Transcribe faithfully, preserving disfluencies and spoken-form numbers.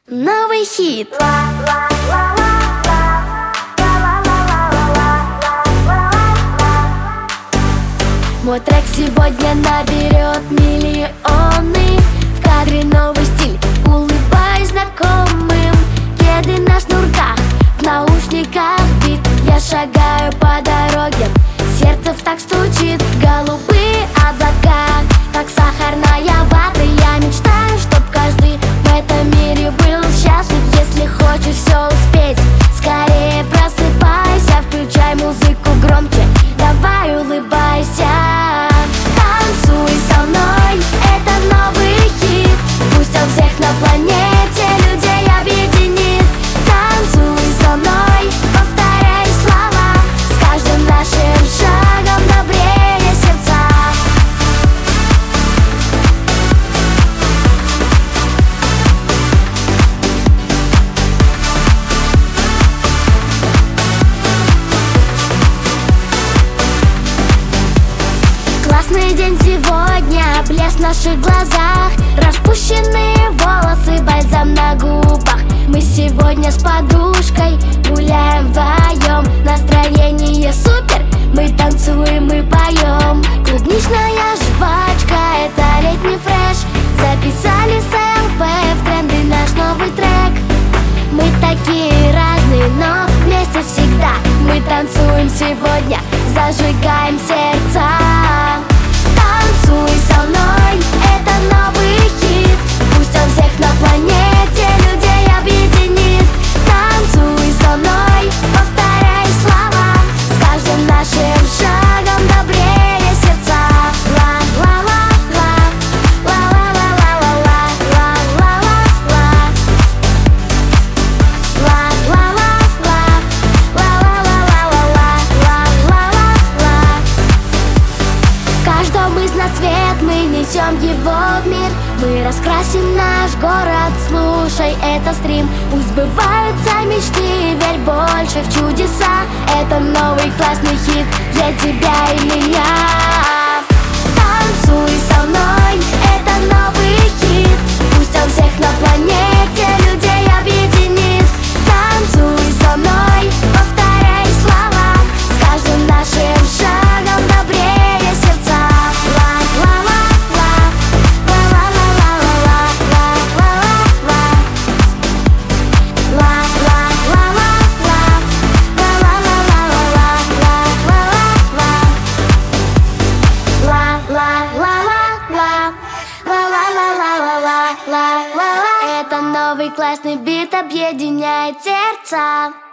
Новый хит. Мой трек сегодня наберет миллионы. В кадре новый стиль, улыбаюсь знакомым. Кеды на шнурках, в наушниках бит. Я шагаю по дороге, сердце в так стучит. Голубые облака, как сахарная вата. Я мечтаю, чтоб каждый в этом мире был счастлив. Если хочешь все успеть, скорее просыпайся. Включай музыку громче, давай улыбайся. Танцуй со мной, это новый хит. Пусть он всех на планете людей объединит. Танцуй со мной, повторяй слова. С каждым нашим шагом добрее сердца. Классный день сегодня, блеск в наших глазах. Распущенные волосы, бальзам на губах. Мы сегодня с подружкой гуляем вдвоем. Настроение супер, мы танцуем и поем. Клубничная жвачка, это летний фреш. Записали с эл пэ в тренды наш новый трек. Мы такие разные, но вместе всегда. Мы танцуем сегодня, зажигаем сердца. Танцуй со мной, это новый хит. Пусть он всех на планете людей объединит. Танцуй со мной, повторяй слова. С каждым нашим шагом добрее сердца. Ла-ла-ла-ла, ла-ла-ла-ла-ла-ла, ла-ла-ла-ла, ла-ла-ла-ла, ла-ла-ла-ла-ла, ла-ла-ла-ла. В каждом из нас свет, мы несем его в мир. Мы раскрасим наш город, слушай, это стрим. Пусть сбываются мечты, верь больше в чудеса. Это новый классный хит для тебя и меня. Танцуй со мной, это новый хит. Пусть он всех на планете людей объединит. Танцуй со мной, повторяй слова. С каждым нашим шагом добрее сердца. Это новый классный бит объединяет сердца.